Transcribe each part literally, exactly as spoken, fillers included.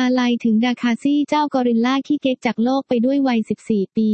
อาลัยถึงดาคาซี่เจ้ากอริลลาขี้เก๊กจากโลกไปด้วยวัยสิบสี่ปี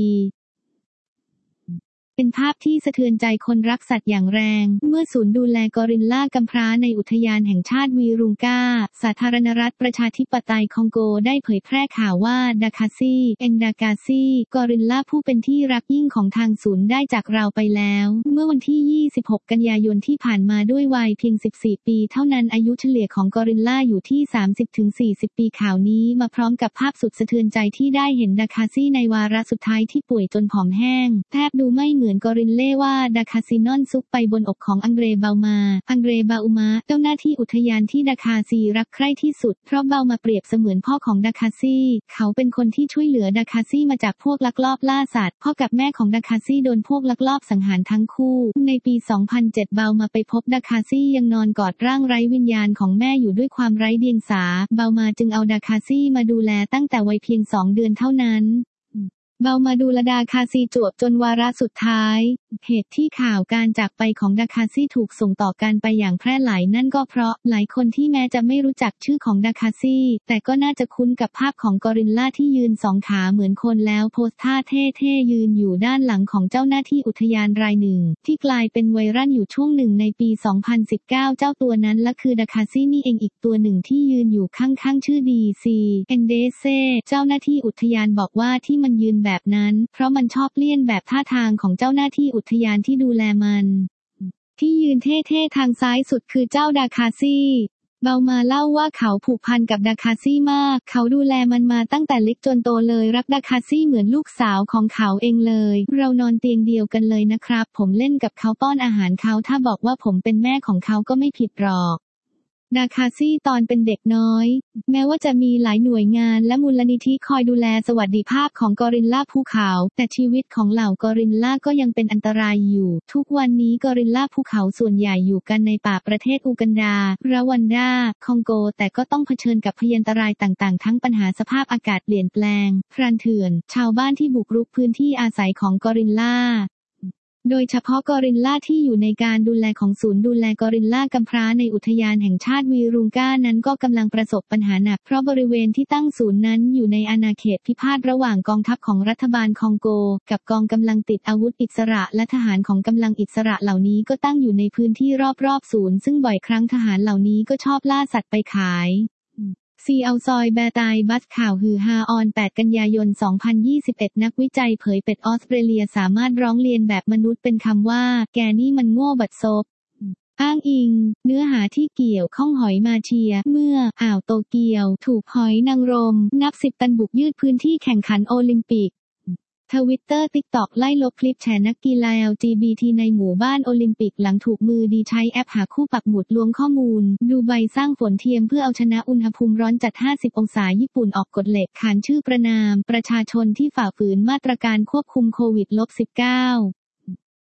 เป็นภาพที่สะเทือนใจคนรักสัตว์อย่างแรงเมื่อศูนย์ดูแลกอริลลากำพร้าในอุทยานแห่งชาติวีรุงกาสาธารณรัฐประชาธิปไตยคองโกได้เผยแพร่ข่าวว่าดาคาซี่เอ็นดากาซี่กอริลลาผู้เป็นที่รักยิ่งของทางศูนย์ได้จากเราไปแล้วเมื่อวันที่ยี่สิบหกกันยายนที่ผ่านมาด้วยวัยเพียงสิบสี่ปีเท่านั้นอายุเฉลี่ยของกอริลลาอยู่ที่ สามสิบถึงสี่สิบ ปีข่าวนี้มาพร้อมกับภาพสุดสะเทือนใจที่ได้เห็นดาคาซี่ในวาระสุดท้ายที่ป่วยจนผอมแห้งแทบดูไม่เหมือนกอริลเล่ว่าดาคาซีนอนซุกไปบนอกของอังเดรเบามาอังเดรเบาอุมาเจ้าหน้าที่อุทยานที่ดาคาซีรักใคร่ที่สุดเพราะเบามาเปรียบเสมือนพ่อของดาคาซีเขาเป็นคนที่ช่วยเหลือดาคาซีมาจากพวกลักลอบล่าสัตว์พ่อกับแม่ของดาคาซีโดนพวกลักลอบสังหารทั้งคู่ในปี สองพันเจ็ด เบามาไปพบดาคาซียังนอนกอดร่างไร้วิญญาณของแม่อยู่ด้วยความไร้เดียงสาเบามาจึงเอาดาคาซีมาดูแลตั้งแต่วัยเพียงสองเดือนเท่านั้นเบามาดูแลดาคาซีจวบจนวาระสุดท้ายเหตุที่ข่าวการจากไปของดาคาซีถูกส่งต่อกันไปอย่างแพร่หลายนั่นก็เพราะหลายคนที่แม้จะไม่รู้จักชื่อของดาคาซีแต่ก็น่าจะคุ้นกับภาพของกอริลลาที่ยืนสองขาเหมือนคนแล้วโพสท่าเท่ๆยืนอยู่ด้านหลังของเจ้าหน้าที่อุทยานรายหนึ่งที่กลายเป็นไวรัลอยู่ช่วงหนึ่งในปี สองพันสิบเก้า เจ้าตัวนั้นละคือดาคาซีนี่เองอีกตัวหนึ่งที่ยืนอยู่ข้างๆชื่อดีซีเอนเดเซเจ้าหน้าที่อุทยานบอกว่าที่มันยืนแบบนั้นเพราะมันชอบเลียนแบบท่าทางของเจ้าหน้าที่อุทยานที่ดูแลมันที่ยืนเท่ๆทางซ้ายสุดคือเจ้าดาคาซี่เบามาเล่าว่าเขาผูกพันกับดาคาซี่มากเขาดูแลมันมาตั้งแต่เล็กจนโตเลยรักดาคาซี่เหมือนลูกสาวของเขาเองเลยเรานอนเตียงเดียวกันเลยนะครับผมเล่นกับเขาป้อนอาหารเขาถ้าบอกว่าผมเป็นแม่ของเขาก็ไม่ผิดหรอกดาคาซี่ตอนเป็นเด็กน้อยแม้ว่าจะมีหลายหน่วยงานและมูลนิธิคอยดูแลสวัสดิภาพของกอริลลาภูเขาแต่ชีวิตของเหล่ากอริลลาก็ยังเป็นอันตรายอยู่ทุกวันนี้กอริลลาภูเขาส่วนใหญ่อยู่กันในป่าประเทศอูกันดารวันดาคองโกแต่ก็ต้องเผชิญกับพยันตรายต่างๆทั้งปัญหาสภาพอากาศเปลี่ยนแปลงพรานเถื่อนชาวบ้านที่บุกรุกพื้นที่อาศัยของกอริลลาโดยเฉพาะกอริลลาที่อยู่ในการดูแลของศูนย์ดูแลกอริลลากำพร้าในอุทยานแห่งชาติวีรุงกานั้นก็กำลังประสบปัญหาหนักเพราะบริเวณที่ตั้งศูนย์นั้นอยู่ในอาณาเขตพิพาทระหว่างกองทัพของรัฐบาลคองโกกับกองกำลังติดอาวุธอิสระและทหารของกำลังอิสระเหล่านี้ก็ตั้งอยู่ในพื้นที่รอบๆศูนย์ซึ่งบ่อยครั้งทหารเหล่านี้ก็ชอบล่าสัตว์ไปขายซีเอาซอยแบร์ตายบัสข่าวฮือฮาออนแปดกันยายนสองพันยี่สิบเอ็ดนักวิจัยเผยเป็ดออสเตรเลียสามารถร้องเรียนแบบมนุษย์เป็นคำว่าแกนี่มันโง่บัดซบอ้างอิงเนื้อหาที่เกี่ยวข้องหอยมาเชียเมื่ออ่าวโตเกียวถูกหอยนางรมนับสิบตันบุกยืดพื้นที่แข่งขันโอลิมปิกทวิตเตอร์ ติ๊กต็อก ไล่ลบคลิปแฉนักกีฬา แอล จี บี ที ในหมู่บ้านโอลิมปิกหลังถูกมือดีใช้แอปหาคู่ปักหมุดลวงข้อมูลดูไบสร้างฝนเทียมเพื่อเอาชนะอุณหภูมิร้อนจัดห้าสิบองศาญี่ปุ่นออกกฎเหล็กขานชื่อประนามประชาชนที่ฝ่าฝืนมาตรการควบคุมโควิด สิบเก้า